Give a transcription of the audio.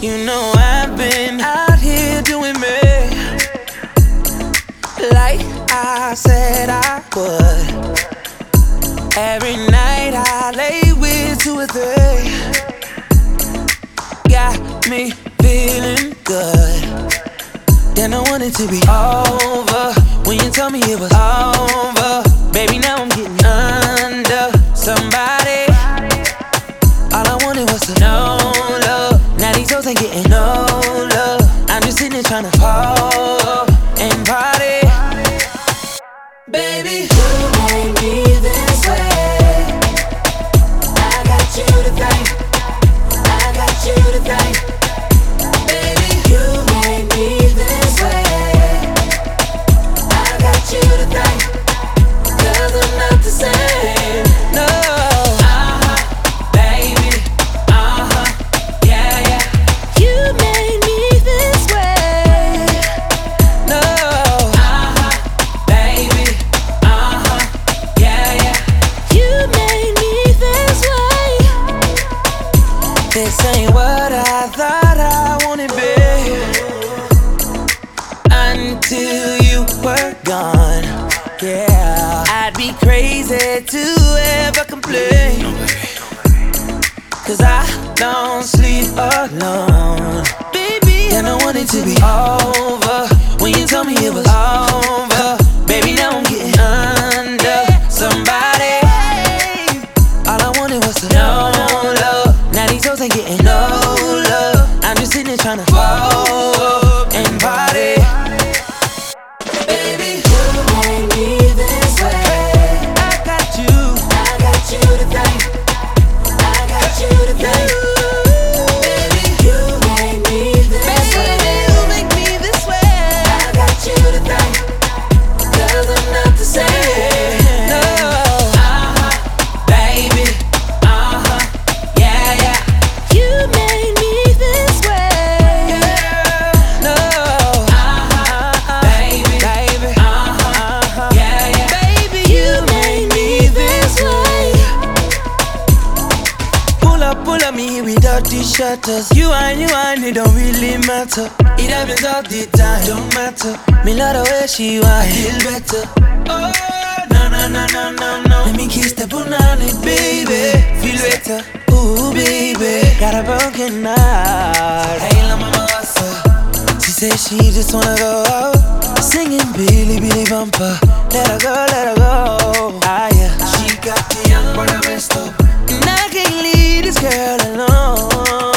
You know I've been out here doing me, like I said I would. Every night I lay with 2 or 3. Got me feeling good. Then I want it to be over when you tell me it was over. Baby, now I'm getting under somebody. All I wanted was to know love. Now these hoes ain't getting no love. I'm just sitting there trying to fall and party. Baby, you made me this way. I got you to thank. I got you to thank. Baby, you made me this way. I got you to thank. 'Cause I'm not the same. No. Baby. Yeah, yeah. You made me this way. No. Baby. Yeah, yeah. You made me this way. This ain't what I thought I wanted, babe. Until you were gone. Yeah, I'd be crazy to ever complain. 'Cause I don't sleep alone. Baby, and I want it to be over when you tell me it was over. Baby, now I'm getting under somebody. All I wanted was to know love. Now these hoes ain't getting no love. I'm just sitting there trying to fall and party. Baby, you made me this way. I got you to thank. I got you to thank. Baby, you made me this way. You make me this way. I got you to thank. 'Cause I'm not the same. No. Baby. Yeah, yeah. You made me this way. Yeah. No. Baby. Yeah, yeah. Baby, you made me this way. Pull up me here without the shutters. You and it don't really matter. It happens all the time, don't matter. Me love the way she want, feel better. Oh, no. Let me kiss the punani, baby. Feel better, ooh, baby. Got a broken heart. Hey, la mama, what's up? She said she just wanna go out. Singing Billy Billy Bumper. Let her go. Ah, yeah. She got the young boy, the best up. And I can't leave this girl alone.